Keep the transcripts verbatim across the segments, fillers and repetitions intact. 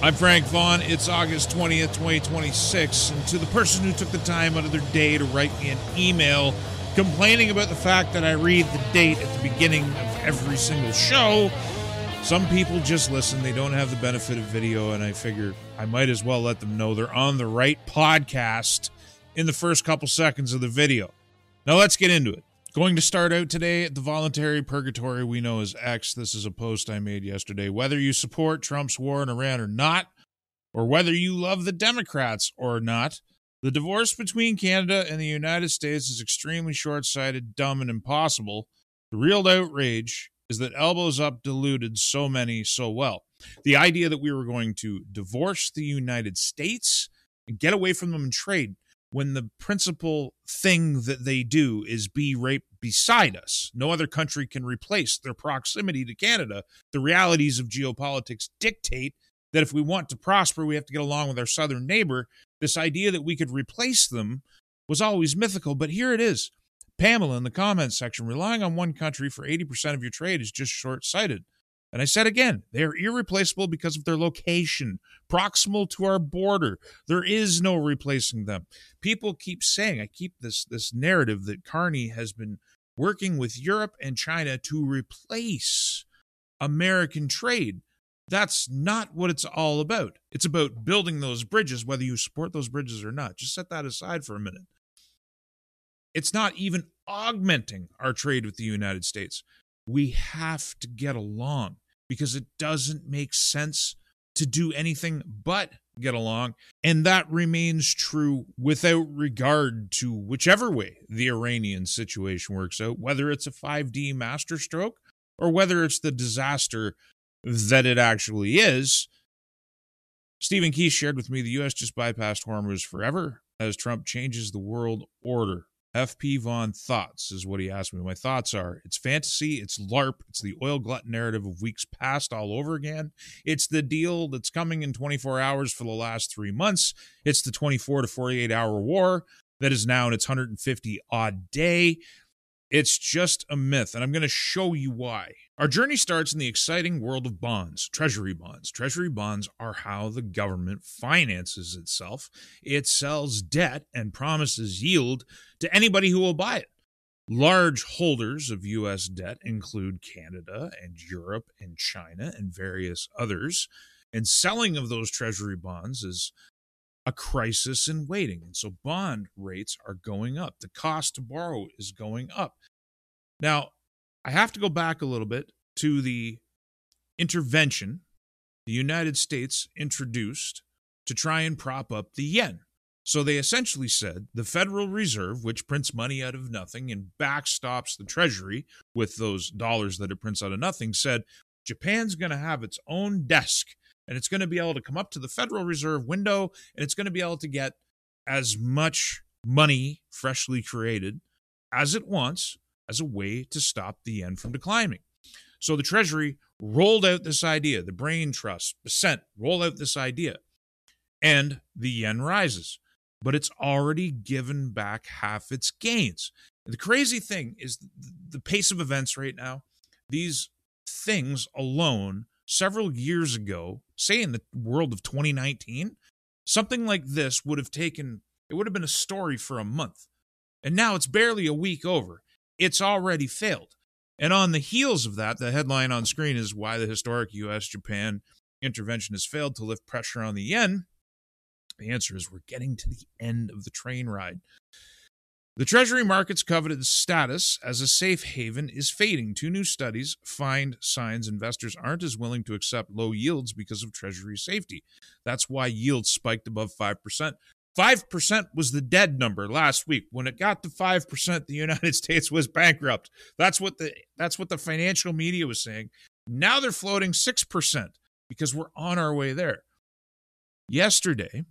I'm Frank Vaughn. It's August twentieth, twenty twenty-six. And to the person who took the time out of their day to write me an email complaining about the fact that I read the date at the beginning of every single show, some people just listen. They don't have the benefit of video, and I figure I might as well let them know they're on the right podcast in the first couple seconds of the video. Now let's get into it. Going to start out today at the voluntary purgatory we know as X. This is a post I made yesterday. Whether you support Trump's war in Iran or not, or whether you love the Democrats or not, the divorce between Canada and the United States is extremely short-sighted, dumb, and impossible. The real outrage is that elbows up deluded so many so well. The idea that we were going to divorce the United States and get away from them in trade, when the principal thing that they do is be right beside us. No other country can replace their proximity to Canada. The realities of geopolitics dictate that if we want to prosper, we have to get along with our southern neighbor. This idea that we could replace them was always mythical, but here it is. Pamela in the comments section, relying on one country for eighty percent of your trade is just short-sighted. And I said again, they're irreplaceable because of their location, proximal to our border. There is no replacing them. People keep saying, I keep this, this narrative that Carney has been working with Europe and China to replace American trade. That's not what it's all about. It's about building those bridges, whether you support those bridges or not. Just set that aside for a minute. It's not even augmenting our trade with the United States. We have to get along, because it doesn't make sense to do anything but get along. And that remains true without regard to whichever way the Iranian situation works out, whether it's a five D masterstroke or whether it's the disaster that it actually is. Stephen Keith shared with me the U S just bypassed Hormuz forever as Trump changes the world order. F P Vaughn thoughts is what he asked me. My thoughts are, it's fantasy, it's LARP, it's the oil glut narrative of weeks past all over again. It's the deal that's coming in twenty-four hours for the last three months. It's the twenty-four to forty-eight hour war that is now in its one hundred fifty odd day. It's just a myth, and I'm going to show you why. Our journey starts in the exciting world of bonds, treasury bonds. Treasury bonds are how the government finances itself. It sells debt and promises yield to anybody who will buy it. Large holders of U S debt include Canada and Europe and China and various others. And selling of those treasury bonds is a crisis in waiting. And so bond rates are going up. The cost to borrow is going up. Now, I have to go back a little bit to the intervention the United States introduced to try and prop up the yen. So they essentially said the Federal Reserve, which prints money out of nothing and backstops the Treasury with those dollars that it prints out of nothing, said Japan's going to have its own desk, and it's going to be able to come up to the Federal Reserve window, and it's going to be able to get as much money freshly created as it wants as a way to stop the yen from declining. So the Treasury rolled out this idea. The Brain Trust, Bessent, rolled out this idea, and the yen rises. But it's already given back half its gains. The crazy thing is the pace of events right now. These things alone, several years ago, say in the world of twenty nineteen, something like this would have taken, it would have been a story for a month. And now it's barely a week over. It's already failed. And on the heels of that, the headline on screen is why the historic U S Japan intervention has failed to lift pressure on the yen. The answer is we're getting to the end of the train ride. The Treasury market's coveted status as a safe haven is fading. Two new studies find signs investors aren't as willing to accept low yields because of Treasury safety. That's why yields spiked above five percent. five percent was the dead number last week. When it got to five percent, the United States was bankrupt. That's what the that's what the financial media was saying. Now they're floating six percent because we're on our way there. Yesterday,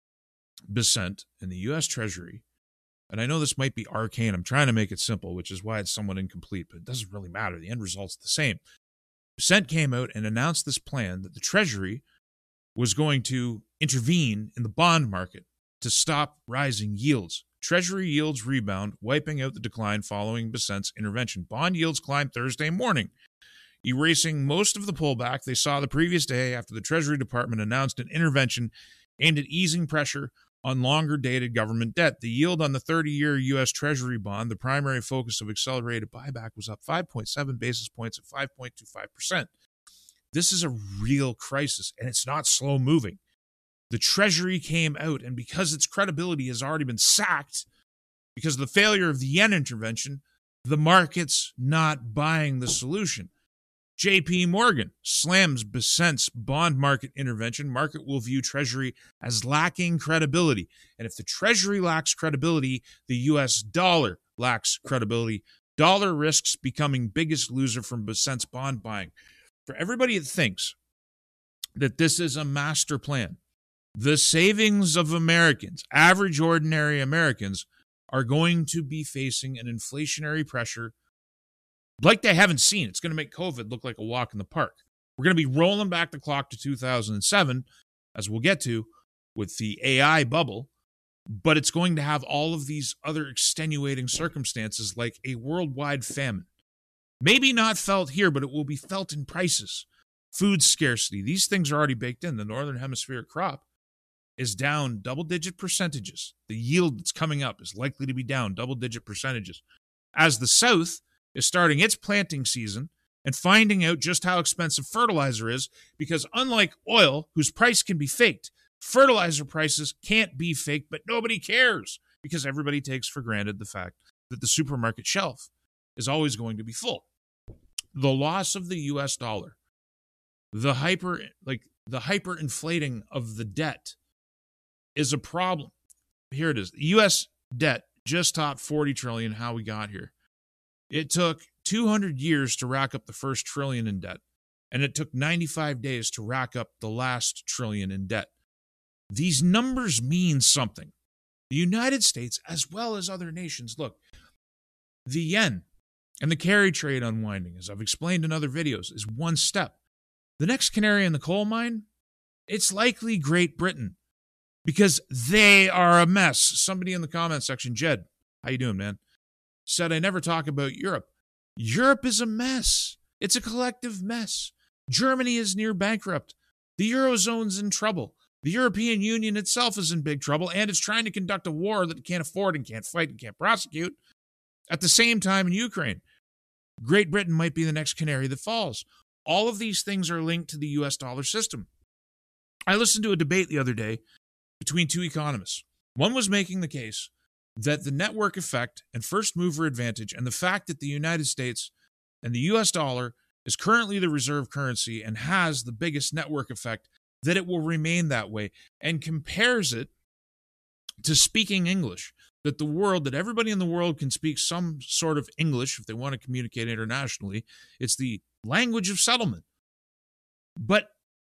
Bessent in the U S Treasury, and I know this might be arcane. I'm trying to make it simple, which is why it's somewhat incomplete, but it doesn't really matter. The end result's the same. Bessent came out and announced this plan that the Treasury was going to intervene in the bond market to stop rising yields. Treasury yields rebound, wiping out the decline following Bessent's intervention. Bond yields climbed Thursday morning. erasing most of the pullback they saw the previous day after the Treasury Department announced an intervention aimed at easing pressure on longer-dated government debt. The yield on the thirty-year U S Treasury bond, the primary focus of accelerated buyback, was up five point seven basis points at five point two five percent. This is a real crisis, and it's not slow-moving. The Treasury came out, and because its credibility has already been sacked because of the failure of the yen intervention, the market's not buying the solution. J P Morgan slams Bessent's bond market intervention. Market will view Treasury as lacking credibility. And if the Treasury lacks credibility, the U S dollar lacks credibility. Dollar risks becoming biggest loser from Bessent's bond buying. For everybody that thinks that this is a master plan, the savings of Americans, average ordinary Americans, are going to be facing an inflationary pressure like they haven't seen. It's going to make COVID look like a walk in the park. We're going to be rolling back the clock to two thousand seven, as we'll get to, with the A I bubble, but it's going to have all of these other extenuating circumstances like a worldwide famine. Maybe not felt here, but it will be felt in prices. Food scarcity. These things are already baked in. The Northern Hemisphere crop is down double-digit percentages. The yield that's coming up is likely to be down double-digit percentages. As the South is starting its planting season and finding out just how expensive fertilizer is, because unlike oil, whose price can be faked, fertilizer prices can't be faked, but nobody cares because everybody takes for granted the fact that the supermarket shelf is always going to be full. The loss of the U S dollar, the hyper, like the hyperinflating of the debt is a problem. Here it is. The U S debt just topped forty trillion dollars, how we got here. It took two hundred years to rack up the first trillion in debt, and it took ninety-five days to rack up the last trillion in debt. These numbers mean something. The United States, as well as other nations, look, the yen and the carry trade unwinding, as I've explained in other videos, is one step. The next canary in the coal mine, it's likely Great Britain, because they are a mess. Somebody in the comment section, Jed, how you doing, man? Said I never talk about Europe. Europe is a mess. It's a collective mess. Germany is near bankrupt. The Eurozone's in trouble. The European Union itself is in big trouble, and it's trying to conduct a war that it can't afford and can't fight and can't prosecute. At the same time in Ukraine, Great Britain might be the next canary that falls. All of these things are linked to the U S dollar system. I listened to a debate the other day between two economists. One was making the case that the network effect and first mover advantage and the fact that the United States and the U S dollar is currently the reserve currency and has the biggest network effect, that it will remain that way, and compares it to speaking English, that the world, that everybody in the world can speak some sort of English if they want to communicate internationally. It's the language of settlement. But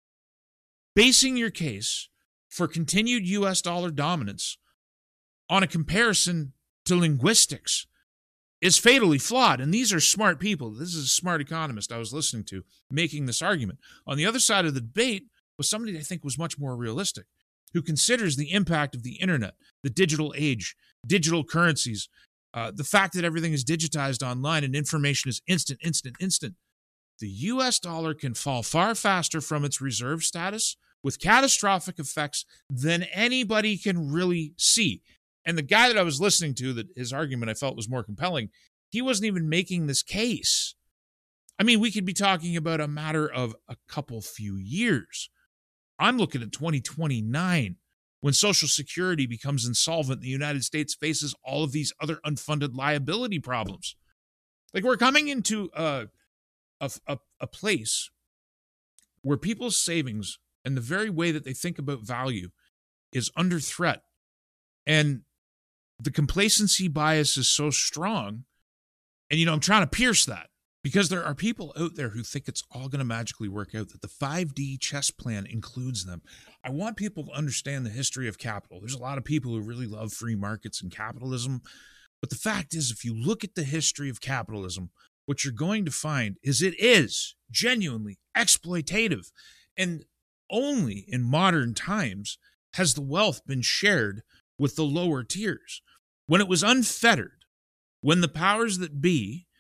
basing your case for continued U S dollar dominance on a comparison to linguistics is fatally flawed. And these are smart people. This is a smart economist I was listening to making this argument. On the other side of the debate was somebody I think was much more realistic, who considers the impact of the internet, the digital age, digital currencies, uh, the fact that everything is digitized online and information is instant, instant, instant. The U S dollar can fall far faster from its reserve status with catastrophic effects than anybody can really see. And the guy that I was listening to, that his argument I felt was more compelling, he wasn't even making this case. I mean, we could be talking about a matter of a couple few years. I'm looking at twenty twenty-nine, when Social Security becomes insolvent, the United States faces all of these other unfunded liability problems. Like, we're coming into a, a, a, a place where people's savings and the very way that they think about value is under threat. And the complacency bias is so strong. And, you know, I'm trying to pierce that, because there are people out there who think it's all going to magically work out, that the five D chess plan includes them. I want people to understand the history of capital. There's a lot of people who really love free markets and capitalism. But the fact is, if you look at the history of capitalism, what you're going to find is it is genuinely exploitative. And only in modern times has the wealth been shared with the lower tiers. When it was unfettered, when the powers that be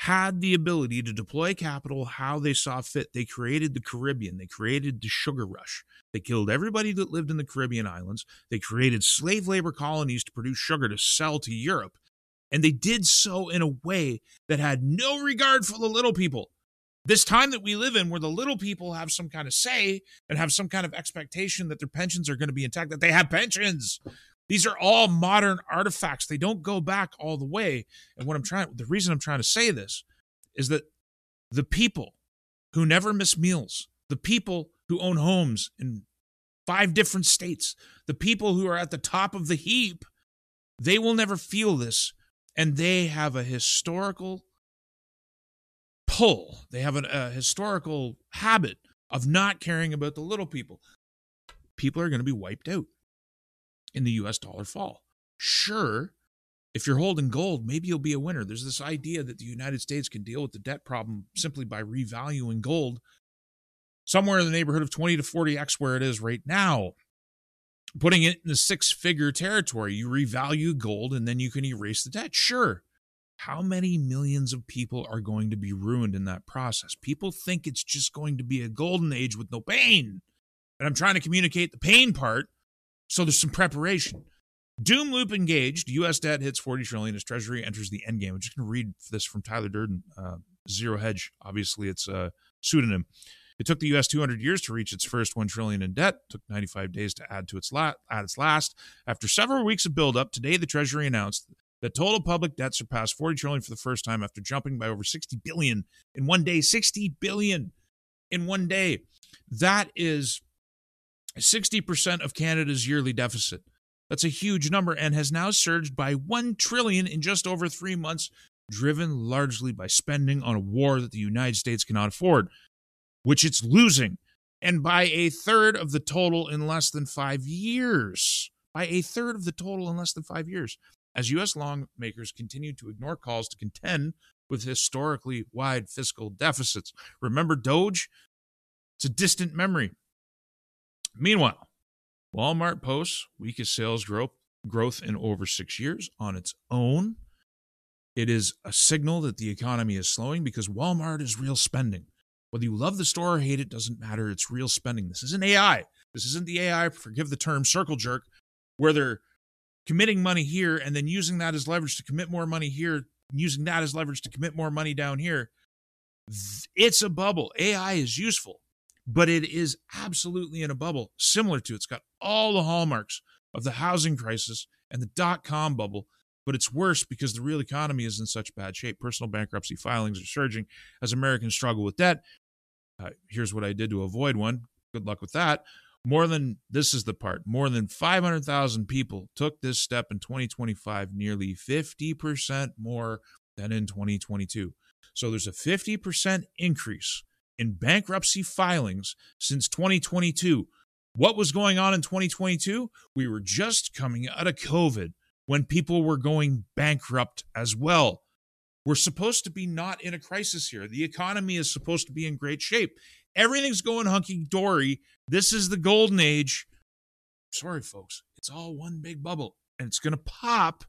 had the ability to deploy capital how they saw fit. They created the Caribbean. They created the sugar rush. They killed everybody that lived in the Caribbean islands. They created slave labor colonies to produce sugar to sell to Europe. And they did so in a way that had no regard for the little people. This time that we live in, where the little people have some kind of say and have some kind of expectation that their pensions are going to be intact, that they have pensions. These are all modern artifacts. They don't go back all the way. And what I'm trying, the reason I'm trying to say this is that the people who never miss meals, the people who own homes in five different states, the people who are at the top of the heap, they will never feel this. And they have a historical pull. They have a, a historical habit of not caring about the little people. People are going to be wiped out in the U S dollar fall. Sure, if you're holding gold, maybe you'll be a winner. There's this idea that the United States can deal with the debt problem simply by revaluing gold somewhere in the neighborhood of twenty to forty x where it is right now, putting it in the six-figure territory. You revalue gold and then you can erase the debt. Sure. How many millions of people are going to be ruined in that process? People think it's just going to be a golden age with no pain. And I'm trying to communicate the pain part, so there's some preparation. Doom loop engaged. U S debt hits forty trillion dollars as Treasury enters the endgame. I'm just going to read this from Tyler Durden, uh, Zero Hedge. Obviously, it's a pseudonym. It took the U S two hundred years to reach its first one trillion dollars in debt. It took ninety-five days to add to its, la- add its last. After several weeks of buildup, today the Treasury announced that total public debt surpassed forty trillion dollars for the first time after jumping by over sixty billion dollars in one day. sixty billion dollars in one day. That is sixty percent of Canada's yearly deficit. That's a huge number and has now surged by one trillion dollars in just over three months, driven largely by spending on a war that the United States cannot afford, which it's losing, and by a third of the total in less than five years. By a third of the total in less than five years. As U S lawmakers continue to ignore calls to contend with historically wide fiscal deficits. Remember Doge? It's a distant memory. Meanwhile, Walmart posts weakest sales growth growth in over six years on its own. It is a signal that the economy is slowing because Walmart is real spending. Whether you love the store or hate it doesn't matter. It's real spending. This isn't A I. This isn't the A I, forgive the term, circle jerk, where they're committing money here and then using that as leverage to commit more money here, using that as leverage to commit more money down here. It's a bubble. A I is useful, but it is absolutely in a bubble, similar to, it's got all the hallmarks of the housing crisis and the dot-com bubble, but it's worse because the real economy is in such bad shape. Personal bankruptcy filings are surging as Americans struggle with debt. Uh, here's what I did to avoid one. Good luck with that. More than, this is the part, more than five hundred thousand people took this step in twenty twenty-five, nearly fifty percent more than in twenty twenty-two. So there's a fifty percent increase in bankruptcy filings since twenty twenty-two. What was going on in twenty twenty-two? We were just coming out of COVID when people were going bankrupt as well. We're supposed to be not in a crisis here. The economy is supposed to be in great shape. Everything's going hunky-dory. This is the golden age. Sorry, folks. It's all one big bubble, and it's going to pop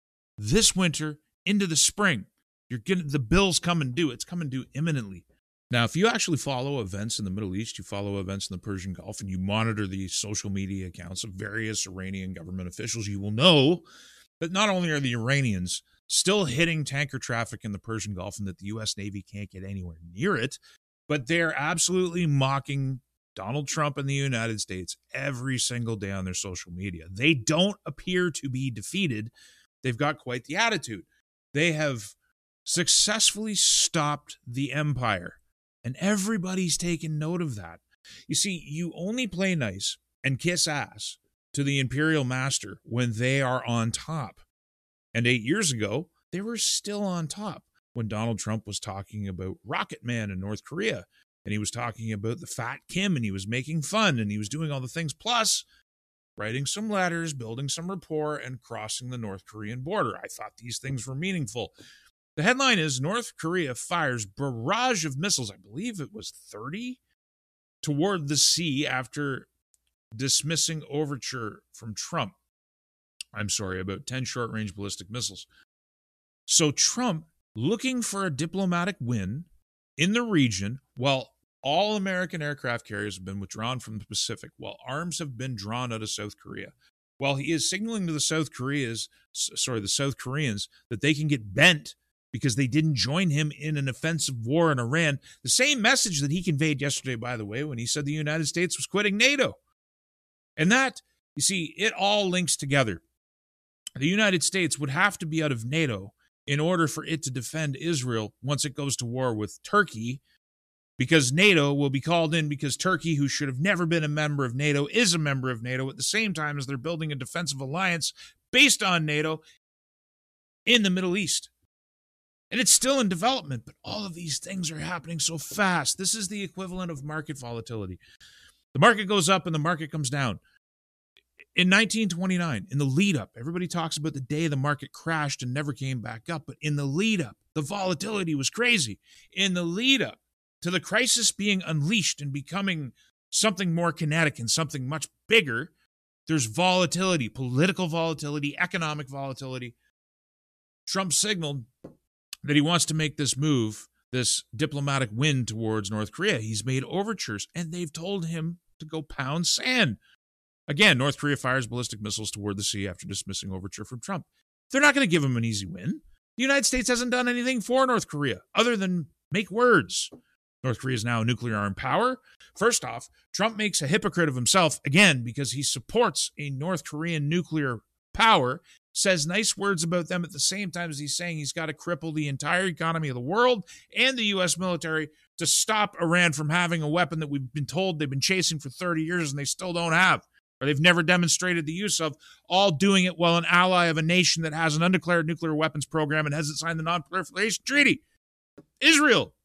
this winter into the spring. You're getting the bills coming due. It's coming due imminently. Now, if you actually follow events in the Middle East, you follow events in the Persian Gulf, and you monitor the social media accounts of various Iranian government officials, you will know that not only are the Iranians still hitting tanker traffic in the Persian Gulf and that the U S Navy can't get anywhere near it, but they're absolutely mocking Donald Trump and the United States every single day on their social media. They don't appear to be defeated. They've got quite the attitude. They have successfully stopped the empire, and everybody's taken note of that. You see, you only play nice and kiss ass to the imperial master when they are on top. And eight years ago, they were still on top when Donald Trump was talking about Rocket Man in North Korea, and he was talking about the Fat Kim, and he was making fun, and he was doing all the things, plus writing some letters, building some rapport, and crossing the North Korean border. I thought these things were meaningful. The headline is North Korea fires barrage of missiles, I believe it was thirty, toward the sea after dismissing overture from Trump. I'm sorry, about ten short-range ballistic missiles. So Trump looking for a diplomatic win in the region while all American aircraft carriers have been withdrawn from the Pacific, while arms have been drawn out of South Korea, while he is signaling to the South Koreans, sorry, the South Koreans that they can get bent because they didn't join him in an offensive war in Iran. The same message that he conveyed yesterday, by the way, when he said the United States was quitting NATO. And that, you see, it all links together. The United States would have to be out of NATO in order for it to defend Israel once it goes to war with Turkey, because NATO will be called in because Turkey, who should have never been a member of NATO, is a member of NATO at the same time as they're building a defensive alliance based on NATO in the Middle East. And it's still in development, but all of these things are happening so fast. This is the equivalent of market volatility. The market goes up and the market comes down. In nineteen twenty-nine, in the lead up, everybody talks about the day the market crashed and never came back up. But in the lead up, the volatility was crazy. In the lead up to the crisis being unleashed and becoming something more kinetic and something much bigger, there's volatility, political volatility, economic volatility. Trump signaled that he wants to make this move, this diplomatic win towards North Korea. He's made overtures, and they've told him to go pound sand. Again, North Korea fires ballistic missiles toward the sea after dismissing overture from Trump. They're not going to give him an easy win. The United States hasn't done anything for North Korea other than make words. North Korea is now a nuclear armed power. First off, Trump makes a hypocrite of himself, again, because he supports a North Korean nuclear power, says nice words about them at the same time as he's saying he's got to cripple the entire economy of the world and the U S military to stop Iran from having a weapon that we've been told they've been chasing for thirty years and they still don't have, or they've never demonstrated the use of, all doing it while an ally of a nation that has an undeclared nuclear weapons program and hasn't signed the Non-Proliferation Treaty. Israel.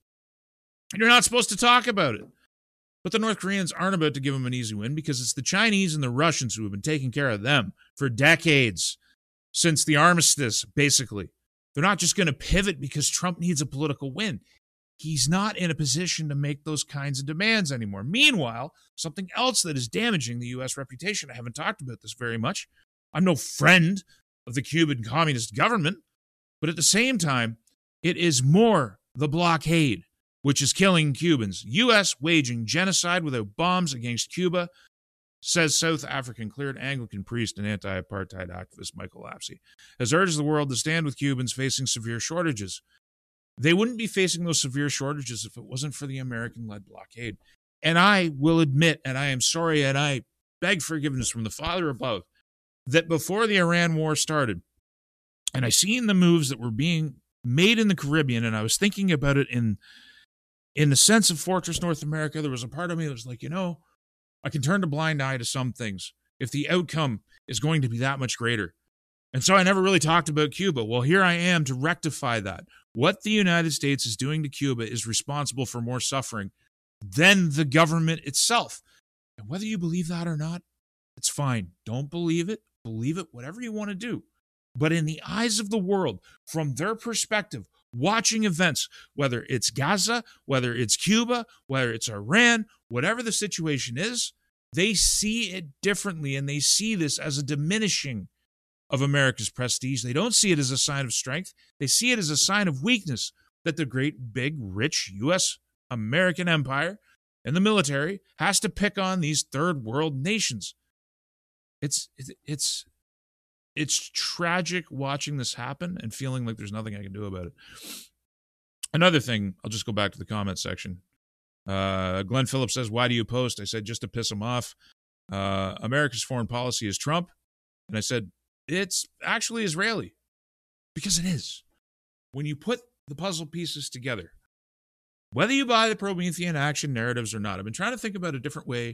And you're not supposed to talk about it. But the North Koreans aren't about to give them an easy win because it's the Chinese and the Russians who have been taking care of them for decades, since the armistice, basically. They're not just going to pivot because Trump needs a political win. He's not in a position to make those kinds of demands anymore. Meanwhile, something else that is damaging the U S reputation, I haven't talked about this very much. I'm no friend of the Cuban Communist government, but at the same time, it is more the blockade, which is killing Cubans. U S waging genocide without bombs against Cuba, says South African cleared Anglican priest and anti-apartheid activist Michael Lapsey, has urged the world to stand with Cubans facing severe shortages. They wouldn't be facing those severe shortages if it wasn't for the American-led blockade. And I will admit, and I am sorry, and I beg forgiveness from the Father above, that before the Iran war started, and I seen the moves that were being made in the Caribbean, and I was thinking about it in in the sense of Fortress North America, there was a part of me that was like, you know, I can turn a blind eye to some things if the outcome is going to be that much greater. And so I never really talked about Cuba. Well, here I am to rectify that. What the United States is doing to Cuba is responsible for more suffering than the government itself. And whether you believe that or not, it's fine. Don't believe it. Believe it, whatever you want to do. But in the eyes of the world, from their perspective, watching events, whether it's Gaza, whether it's Cuba, whether it's Iran, whatever the situation is, they see it differently, and they see this as a diminishing of America's prestige. They don't see it as a sign of strength. They see it as a sign of weakness, that the great, big, rich U S American empire and the military has to pick on these third world nations. It's it's it's tragic watching this happen and feeling like there's nothing I can do about it. Another thing, I'll just go back to the comment section. Uh, Glenn Phillips says, why do you post? I said, just to piss him off. Uh, America's foreign policy is Trump. And I said, it's actually Israeli. Because it is. When you put the puzzle pieces together, whether you buy the Promethean action narratives or not, I've been trying to think about a different way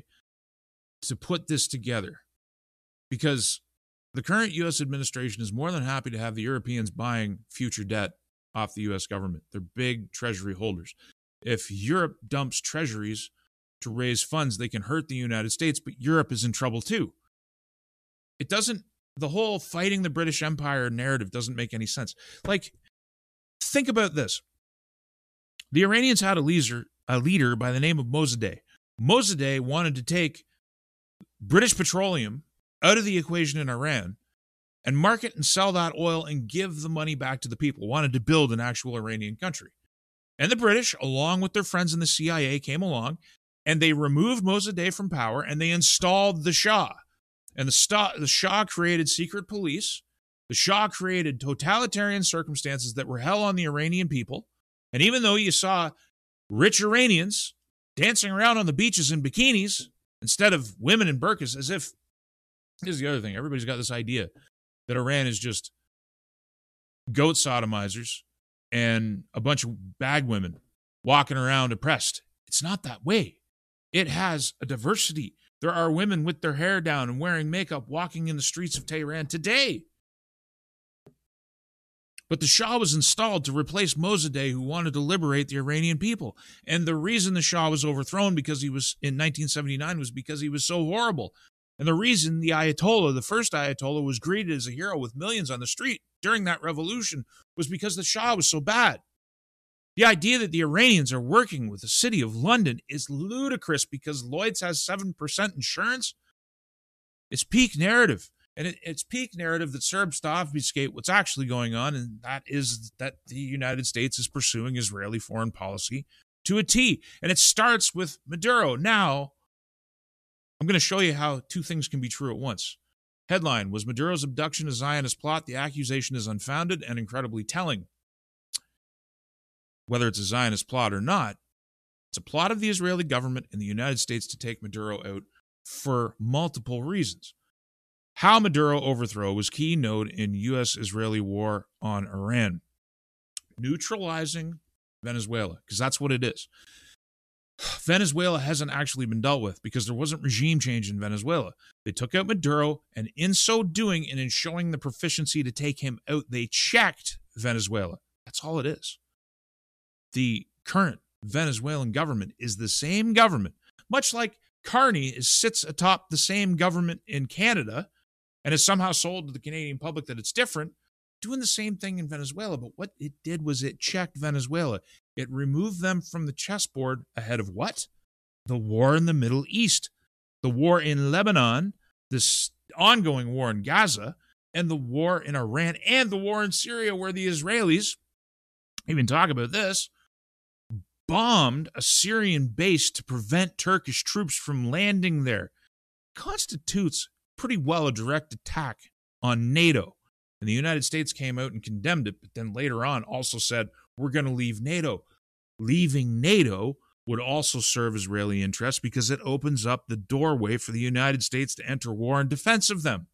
to put this together. Because the current U S administration is more than happy to have the Europeans buying future debt off the U S government. They're big treasury holders. If Europe dumps treasuries to raise funds, they can hurt the United States, but Europe is in trouble too. It doesn't, the whole fighting the British Empire narrative doesn't make any sense. Like, think about this. The Iranians had a leader, a leader by the name of Mossadegh. Mossadegh wanted to take British petroleum out of the equation in Iran and market and sell that oil and give the money back to the people, wanted to build an actual Iranian country. And the British, along with their friends in the C I A, came along and they removed Mossadegh from power and they installed the Shah. And the, st- the Shah created secret police. The Shah created totalitarian circumstances that were hell on the Iranian people. And even though you saw rich Iranians dancing around on the beaches in bikinis instead of women in burqas, as if, here's the other thing, everybody's got this idea that Iran is just goat sodomizers and a bunch of bag women walking around oppressed. It's not that way. It has a diversity. There are women with their hair down and wearing makeup walking in the streets of Tehran today. But the Shah was installed to replace Mossadegh, who wanted to liberate the Iranian people. And the reason the Shah was overthrown because he was in nineteen seventy-nine was because he was so horrible. And the reason the Ayatollah, the first Ayatollah, was greeted as a hero with millions on the street during that revolution was because the Shah was so bad. The idea that the Iranians are working with the city of London is ludicrous because Lloyd's has seven percent insurance. It's peak narrative. And it, it's peak narrative that serves to obfuscate what's actually going on, and that is that the United States is pursuing Israeli foreign policy to a T. And it starts with Maduro. Now, I'm going to show you how two things can be true at once. Headline, was Maduro's abduction a Zionist plot? The accusation is unfounded and incredibly telling. Whether it's a Zionist plot or not, it's a plot of the Israeli government and the United States to take Maduro out for multiple reasons. How Maduro overthrow was key node in U S-Israeli war on Iran. Neutralizing Venezuela, because that's what it is. Venezuela hasn't actually been dealt with because there wasn't regime change in Venezuela. They took out Maduro, and in so doing and in showing the proficiency to take him out, they checked Venezuela. That's all it is. The current Venezuelan government is the same government, much like Carney is, sits atop the same government in Canada and has somehow sold to the Canadian public that it's different, doing the same thing in Venezuela. But what it did was it checked Venezuela. It removed them from the chessboard ahead of what? The war in the Middle East, the war in Lebanon, this ongoing war in Gaza, and the war in Iran, and the war in Syria, where the Israelis, even talk about this, bombed a Syrian base to prevent Turkish troops from landing there. Constitutes pretty well a direct attack on NATO. And the United States came out and condemned it, but then later on also said, we're going to leave NATO. Leaving NATO would also serve Israeli interests because it opens up the doorway for the United States to enter war in defense of them.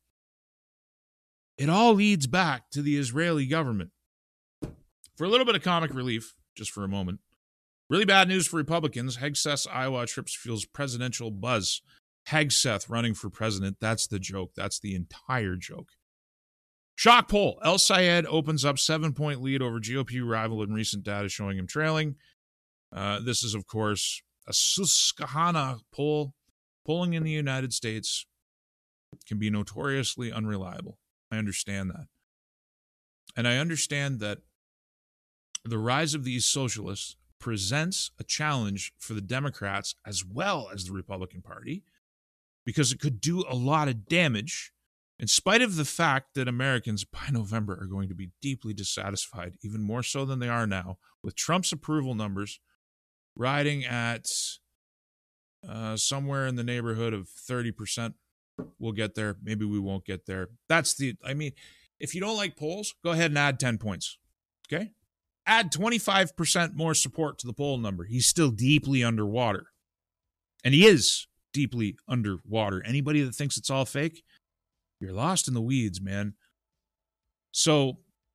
It all leads back to the Israeli government. For a little bit of comic relief, just for a moment, really bad news for Republicans. Hegseth's Iowa trips fuels presidential buzz. Hegseth running for president. That's the joke. That's the entire joke. Shock poll. El Sayed opens up seven-point lead over G O P rival in recent data showing him trailing. Uh, this is, of course, a Susquehanna poll. Polling in the United States can be notoriously unreliable. I understand that. And I understand that the rise of these socialists presents a challenge for the Democrats as well as the Republican Party, because it could do a lot of damage, in spite of the fact that Americans by November are going to be deeply dissatisfied, even more so than they are now, with Trump's approval numbers riding at uh, somewhere in the neighborhood of thirty percent. We'll get there. Maybe we won't get there. That's the, I mean, if you don't like polls, go ahead and add ten points. Okay? Add twenty-five percent more support to the poll number. He's still deeply underwater. And he is deeply underwater. Anybody that thinks it's all fake, you're lost in the weeds, man. So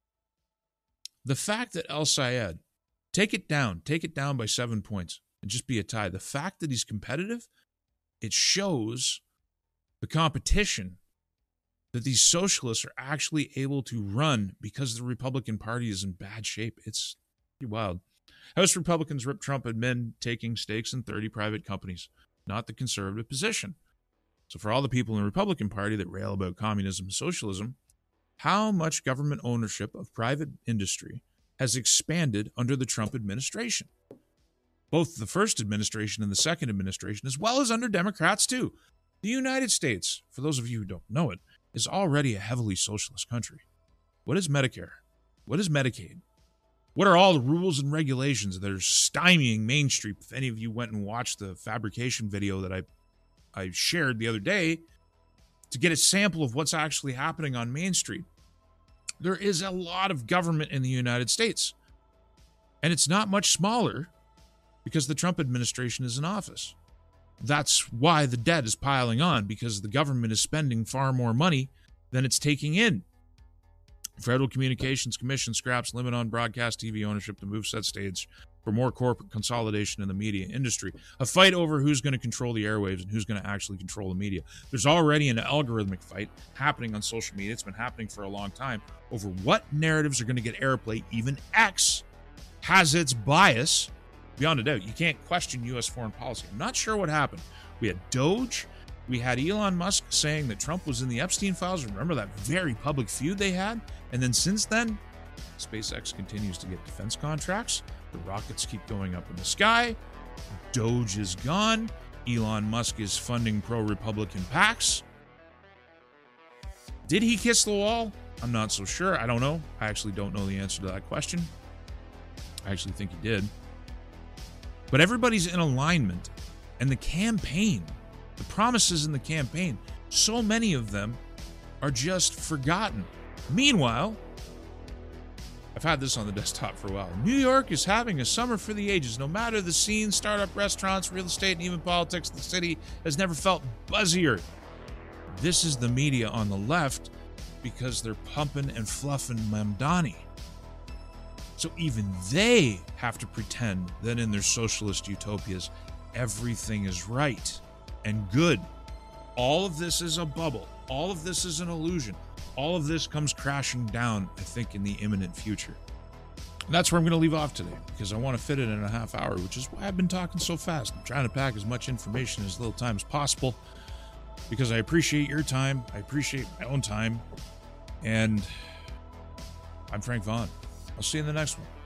the fact that El Sayed, take it down, take it down by seven points and just be a tie. The fact that he's competitive, it shows the competition that these socialists are actually able to run because the Republican Party is in bad shape. It's pretty wild. House Republicans rip Trump admin taking stakes in thirty private companies, not the conservative position. So for all the people in the Republican Party that rail about communism and socialism, how much government ownership of private industry has expanded under the Trump administration? Both the first administration and the second administration, as well as under Democrats too. The United States, for those of you who don't know it, is already a heavily socialist country. What is Medicare? What is Medicaid? What are all the rules and regulations that are stymieing Main Street? If any of you went and watched the fabrication video that I, I shared the other day to get a sample of what's actually happening on Main Street, there is a lot of government in the United States. And it's not much smaller because the Trump administration is in office. That's why the debt is piling on, because the government is spending far more money than it's taking in. Federal Communications Commission scraps limit on broadcast T V ownership to move set stage for more corporate consolidation in the media industry. A fight over who's going to control the airwaves and who's going to actually control the media. There's already an algorithmic fight happening on social media. It's been happening for a long time over what narratives are going to get airplay. Even X has its bias. Beyond a doubt, you can't question U S foreign policy. I'm not sure what happened. We had Doge. We had Elon Musk saying that Trump was in the Epstein files. Remember that very public feud they had? And then since then, SpaceX continues to get defense contracts. The rockets keep going up in the sky. Doge is gone. Elon Musk is funding pro-Republican PACs. Did he kiss the wall? I'm not so sure. I don't know. I actually don't know the answer to that question. I actually think he did. But everybody's in alignment. And the campaign, the promises in the campaign, so many of them are just forgotten. Meanwhile, I've had this on the desktop for a while. New York is having a summer for the ages. No matter the scene, startup restaurants, real estate, and even politics, the city has never felt buzzier. This is the media on the left because they're pumping and fluffing Mamdani. So even they have to pretend that in their socialist utopias, everything is right and good. All of this is a bubble. All of this is an illusion. All of this comes crashing down, I think, in the imminent future. And that's where I'm going to leave off today, because I want to fit it in a half hour, which is why I've been talking so fast. I'm trying to pack as much information in as little time as possible, because I appreciate your time. I appreciate my own time. And I'm Frank Vaughn. I'll see you in the next one.